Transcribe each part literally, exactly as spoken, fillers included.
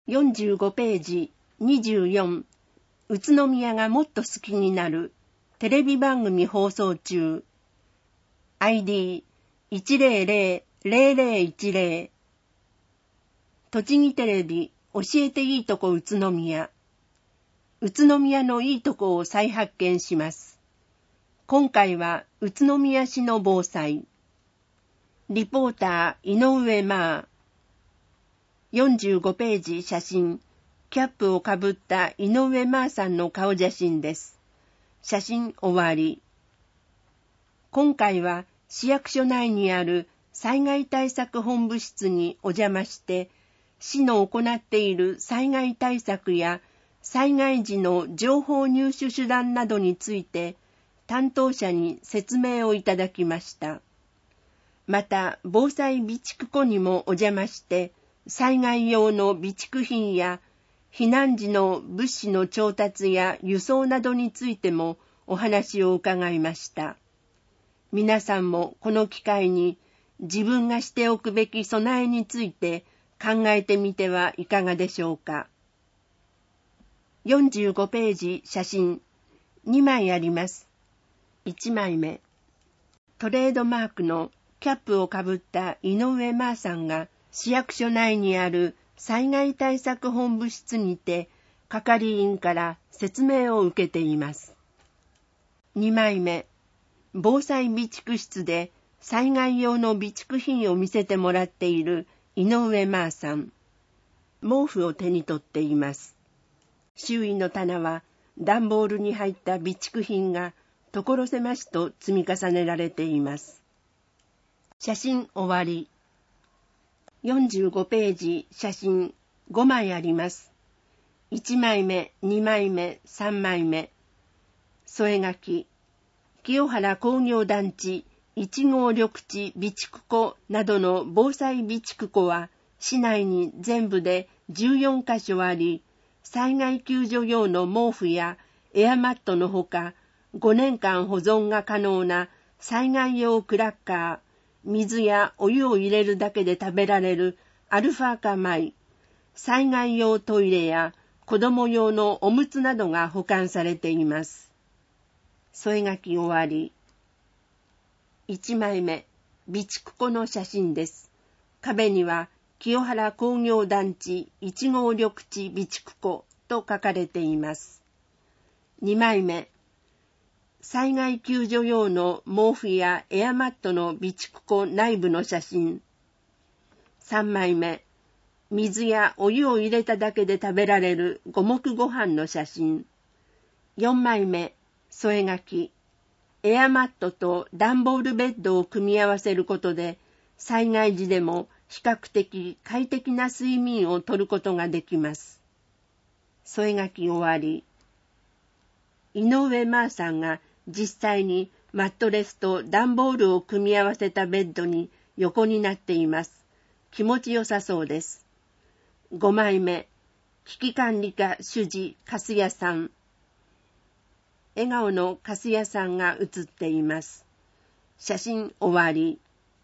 よんじゅうごページにじゅうよん、宇都宮がもっと好きになるテレビ番組放送中。アイディーいちゼロゼロゼロゼロいちゼロ。栃木テレビ教えていいとこ宇都宮。宇都宮のいいとこを再発見します。今回は宇都宮市の防災。リポーター井上真。よんじゅうごページ写真。キャップをかぶった井上真さんの顔写真です。写真終わり。今回は市役所内にある災害対策本部室にお邪魔して、市の行っている災害対策や災害時の情報入手手段などについて担当者に説明をいただきました。また防災備蓄庫にもお邪魔して災害用の備蓄品や避難時の物資の調達や輸送などについてもお話を伺いました。皆さんもこの機会に自分がしておくべき備えについて考えてみてはいかがでしょうか。よんじゅうごページ写真にまいあります。いちまいめ。トレードマークのキャップをかぶった井上真さんが市役所内にある災害対策本部室にて係員から説明を受けています。にまいめ。防災備蓄室で災害用の備蓄品を見せてもらっている井上真さん。毛布を手に取っています。周囲の棚は段ボールに入った備蓄品が所狭しと積み重ねられています。写真終わり。よんじゅうごページ写真ごまいあります。いちまいめ、にまいめ、さんまいめ。添え書き。清原工業団地いち号緑地備蓄庫などの防災備蓄庫は市内に全部でじゅうよんかしょあり、災害救助用の毛布やエアマットのほか、ごねんかん保存が可能な災害用クラッカー、水やお湯を入れるだけで食べられるアルファ化米、災害用トイレや子供用のおむつなどが保管されています。添え書き終わり。いちまいめ、備蓄庫の写真です。壁には清原工業団地いち号緑地備蓄庫と書かれています。にまいめ、災害救助用の毛布やエアマットの備蓄庫内部の写真。さんまいめ、水やお湯を入れただけで食べられる五目ご飯の写真。よんまいめ、添え書き。エアマットと段ボールベッドを組み合わせることで、災害時でも比較的快適な睡眠をとることができます。添え書き終わり。井上真さんが実際にマットレスと段ボールを組み合わせたベッドに横になっています。気持ちよさそうです。ごまいめ、危機管理課主事粕谷さん。笑顔の粕谷さんが写っています。写真終わり。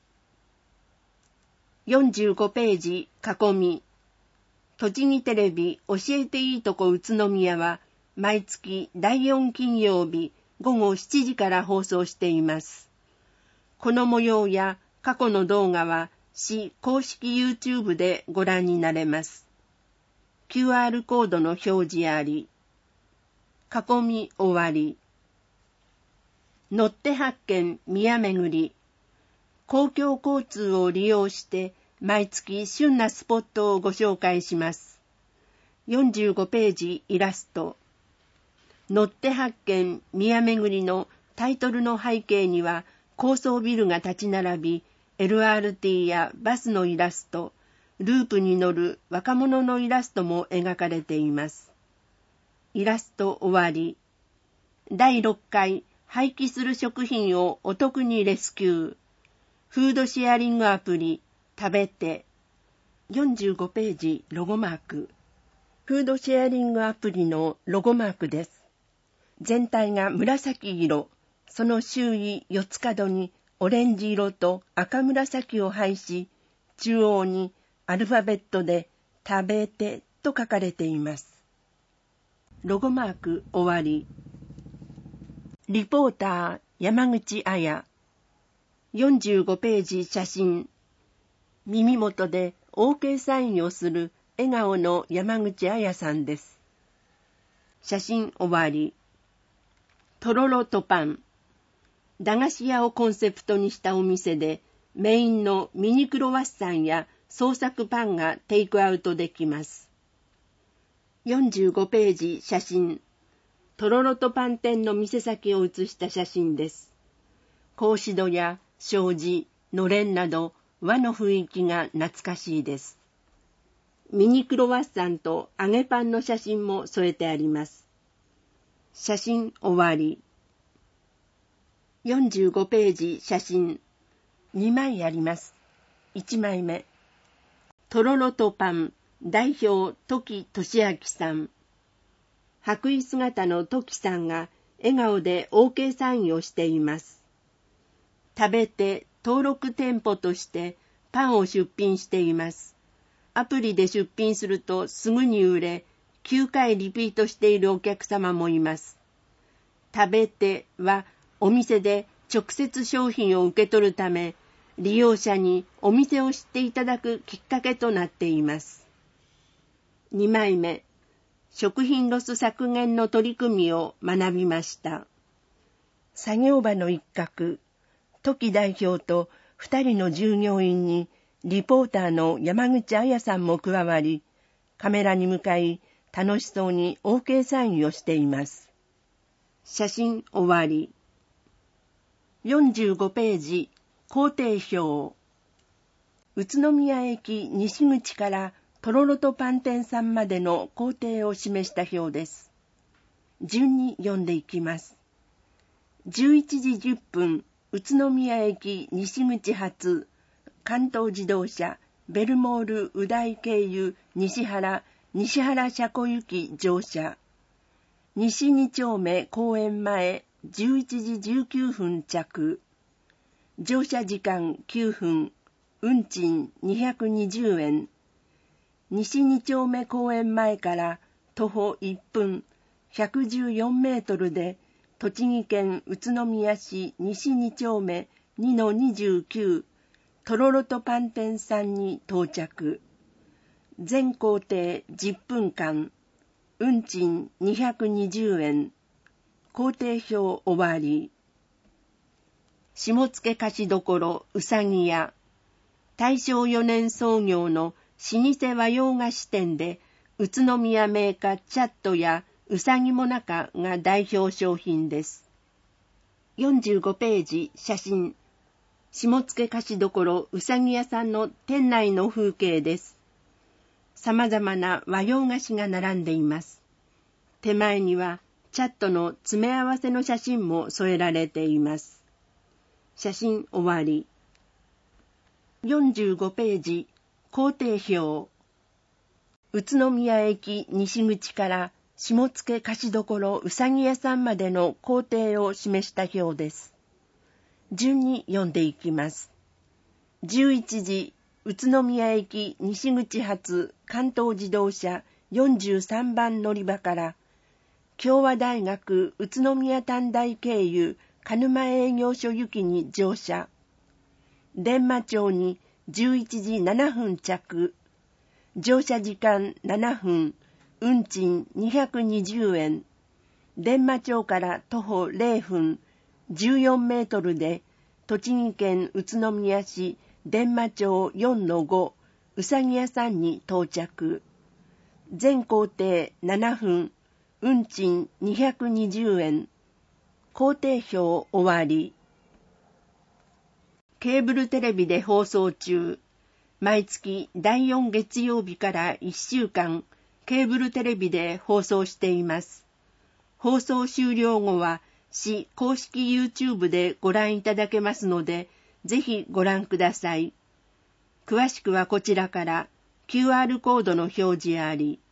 よんじゅうごページ囲み。栃木テレビ教えていいとこ宇都宮は毎月だいよん金曜日ごごしちじから放送しています。この模様や過去の動画は市公式 YouTube でご覧になれます。キューアール コードの表示あり。囲み終わり。乗って発見宮巡り。公共交通を利用して毎月旬なスポットをご紹介します。よんじゅうごページイラスト。乗って発見宮巡りのタイトルの背景には高層ビルが立ち並び、エルアールティー やバスのイラスト、ループに乗る若者のイラストも描かれています。イラスト終わり。だいろっかい廃棄する食品をお得にレスキュー。フードシェアリングアプリ食べて。よんじゅうごページロゴマーク。フードシェアリングアプリのロゴマークです。全体が紫色。その周囲四つ角にオレンジ色と赤紫を配し、中央にアルファベットで食べてと書かれています。ロゴマーク終わり。リポーター山口彩。よんじゅうごページ写真。耳元で オーケー サインをする笑顔の山口彩さんです。写真終わり。とろろとパン。駄菓子屋をコンセプトにしたお店で、メインのミニクロワッサンや創作パンがテイクアウトできます。よんじゅうごページ写真。とろろとパン店の店先を写した写真です。格子戸や障子、のれんなど和の雰囲気が懐かしいです。ミニクロワッサンと揚げパンの写真も添えてあります。写真終わり。よんじゅうごページ写真。にまいあります。いちまいめ。とろろとパン代表時俊明さん。白衣姿の時さんが笑顔で オーケー サインをしています。食べて登録店舗としてパンを出品しています。アプリで出品するとすぐに売れ、きゅうかいリピートしているお客様もいます。食べてはお店で直接商品を受け取るため、利用者にお店を知っていただくきっかけとなっています。にまいめ、食品ロス削減の取り組みを学びました。作業場の一角、時代表とふたりの従業員にリポーターの山口彩さんも加わり、カメラに向かい楽しそうに オーケー サインをしています。写真終わり。よんじゅうごページ工程表。宇都宮駅西口からとろろとパン店さんまでの工程を示した表です。順に読んでいきます。じゅういちじじゅっぷん、宇都宮駅西口発、関東自動車、ベルモール宇大経由西原、西原車庫行き乗車。西に丁目公園前、じゅういちじじゅうきゅうふん着。乗車時間きゅうふん、運賃にひゃくにじゅうえん。西に丁目公園前から徒歩いっぷん、ひゃくじゅうよんメートルで、栃木県宇都宮市西に丁目 にのにじゅうきゅう、とろろとパン店さんに到着。全行程じゅっぷんかん、運賃にひゃくにじゅうえん。工程表終わり。下野菓子処うさぎ屋。大正よねん創業の老舗和洋菓子店で、宇都宮銘菓チャットやうさぎもなかが代表商品です。よんじゅうごページ写真。下野菓子処うさぎ屋さんの店内の風景です。様々な和洋菓子が並んでいます。手前にはチャットの詰め合わせの写真も添えられています。写真終わり。よんじゅうごページ工程表。宇都宮駅西口から下野菓子処うさぎ屋さんまでの工程を示した表です。順に読んでいきます。じゅういちじ、宇都宮駅西口発関東自動車よんじゅうさんばん乗り場から共和大学宇都宮短大経由鹿沼営業所行きに乗車。伝馬町にじゅういちじななふん着。乗車時間ななふん、運賃にひゃくにじゅうえん。伝馬町から徒歩れいふん、じゅうよんメートルで、栃木県宇都宮市伝馬町 よんのご うさぎ屋さんに到着。全行程ななふん、運賃にひゃくにじゅうえん。工程表終わり。ケーブルテレビで放送中。毎月だいよん月曜日からいっしゅうかん、ケーブルテレビで放送しています。放送終了後は、市公式 YouTube でご覧いただけますので、ぜひご覧ください。詳しくはこちらから キューアール コードの表示あり。